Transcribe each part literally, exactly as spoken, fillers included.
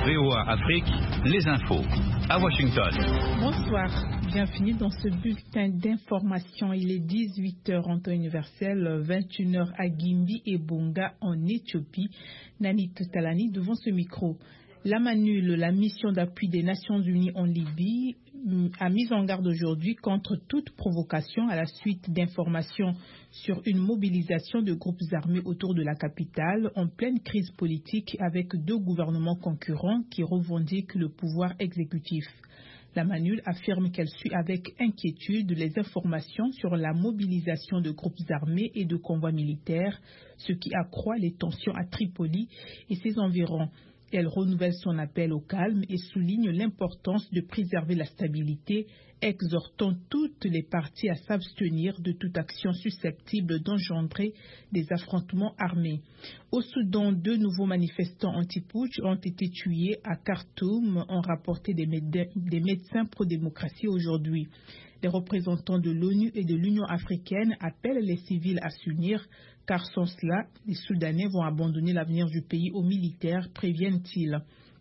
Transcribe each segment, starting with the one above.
V O A Afrique, les infos. À Washington. Bonsoir, bienvenue dans ce bulletin d'information. Il est dix-huit heures en temps universel, vingt et une heures à Gimbi et Bonga en Éthiopie. Nanit Talani devant ce micro. La MANUL, la mission d'appui des Nations Unies en Libye, a mis en garde aujourd'hui contre toute provocation à la suite d'informations sur une mobilisation de groupes armés autour de la capitale en pleine crise politique avec deux gouvernements concurrents qui revendiquent le pouvoir exécutif. La MANUL affirme qu'elle suit avec inquiétude les informations sur la mobilisation de groupes armés et de convois militaires, ce qui accroît les tensions à Tripoli et ses environs. Elle renouvelle son appel au calme et souligne l'importance de préserver la stabilité, exhortant toutes les parties à s'abstenir de toute action susceptible d'engendrer des affrontements armés. Au Soudan, deux nouveaux manifestants anti-putsch ont été tués à Khartoum, ont rapporté des, méde- des médecins pro-démocratie aujourd'hui. Les représentants de l'ONU et de l'Union africaine appellent les civils à s'unir, car sans cela, les Soudanais vont abandonner l'avenir du pays aux militaires, préviennent-ils.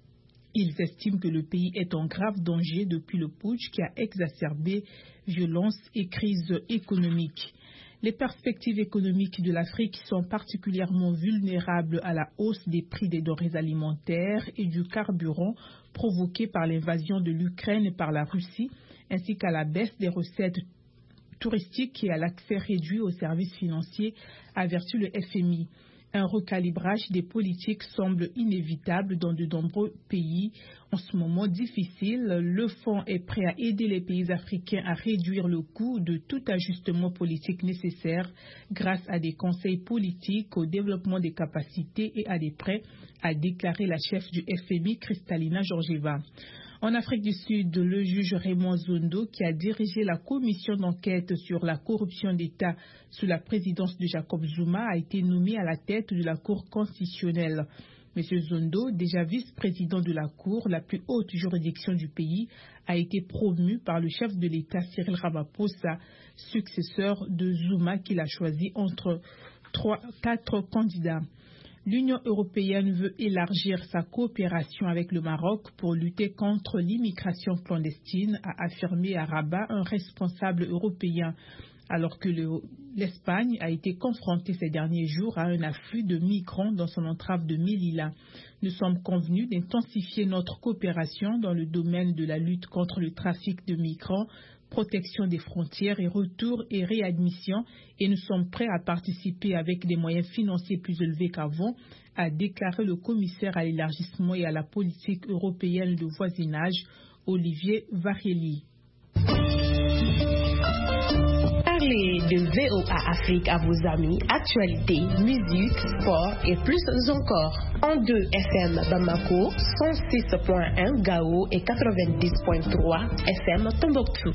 Ils estiment que le pays est en grave danger depuis le putsch qui a exacerbé violence et crise économique. Les perspectives économiques de l'Afrique sont particulièrement vulnérables à la hausse des prix des denrées alimentaires et du carburant provoquée par l'invasion de l'Ukraine par la Russie, ainsi qu'à la baisse des recettes touristique et à l'accès réduit aux services financiers, avertit le F M I. Un recalibrage des politiques semble inévitable dans de nombreux pays en ce moment difficile. Le Fonds est prêt à aider les pays africains à réduire le coût de tout ajustement politique nécessaire grâce à des conseils politiques, au développement des capacités et à des prêts, a déclaré la chef du F M I, Kristalina Georgieva. En Afrique du Sud, le juge Raymond Zondo, qui a dirigé la commission d'enquête sur la corruption d'État sous la présidence de Jacob Zuma, a été nommé à la tête de la Cour constitutionnelle. M. Zondo, déjà vice-président de la Cour, la plus haute juridiction du pays, a été promu par le chef de l'État Cyril Ramaphosa, successeur de Zuma qu'il a choisi entre trois, quatre candidats. L'Union européenne veut élargir sa coopération avec le Maroc pour lutter contre l'immigration clandestine, a affirmé à Rabat un responsable européen, alors que le, l'Espagne a été confrontée ces derniers jours à un afflux de migrants dans son entrave de Melilla. Nous sommes convenus d'intensifier notre coopération dans le domaine de la lutte contre le trafic de migrants, protection des frontières et retour et réadmission, et nous sommes prêts à participer avec des moyens financiers plus élevés qu'avant, a déclaré le commissaire à l'élargissement et à la politique européenne de voisinage, Olivier Varhelyi. Parlez de V O A Afrique à vos amis, actualités, musique, sport et plus encore. En deux F M Bamako, cent six point un Gao et quatre-vingt-dix point trois F M Tombouctou.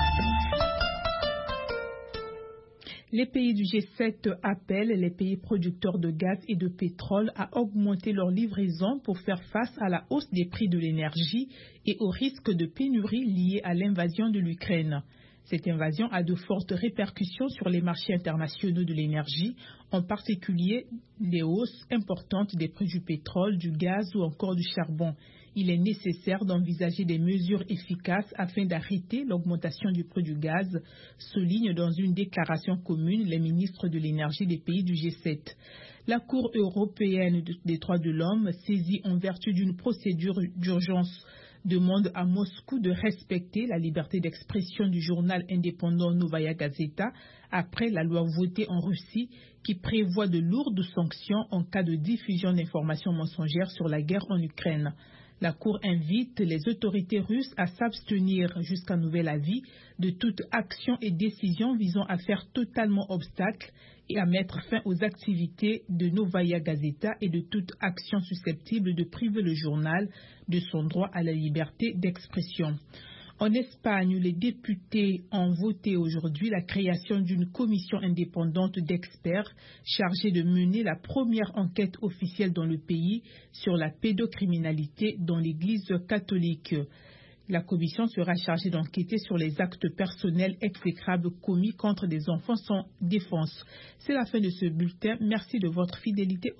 Les pays du G sept appellent les pays producteurs de gaz et de pétrole à augmenter leurs livraisons pour faire face à la hausse des prix de l'énergie et au risque de pénurie lié à l'invasion de l'Ukraine. Cette invasion a de fortes répercussions sur les marchés internationaux de l'énergie, en particulier les hausses importantes des prix du pétrole, du gaz ou encore du charbon. Il est nécessaire d'envisager des mesures efficaces afin d'arrêter l'augmentation du prix du gaz, soulignent dans une déclaration commune les ministres de l'énergie des pays du G sept. La Cour européenne des droits de l'homme, saisie en vertu d'une procédure d'urgence, demande à Moscou de respecter la liberté d'expression du journal indépendant Novaya Gazeta après la loi votée en Russie qui prévoit de lourdes sanctions en cas de diffusion d'informations mensongères sur la guerre en Ukraine. La Cour invite les autorités russes à s'abstenir jusqu'à nouvel avis de toute action et décision visant à faire totalement obstacle et à mettre fin aux activités de Novaya Gazeta et de toute action susceptible de priver le journal de son droit à la liberté d'expression. En Espagne, les députés ont voté aujourd'hui la création d'une commission indépendante d'experts chargée de mener la première enquête officielle dans le pays sur la pédocriminalité dans l'Église catholique. La commission sera chargée d'enquêter sur les actes personnels exécrables commis contre des enfants sans défense. C'est la fin de ce bulletin. Merci de votre fidélité.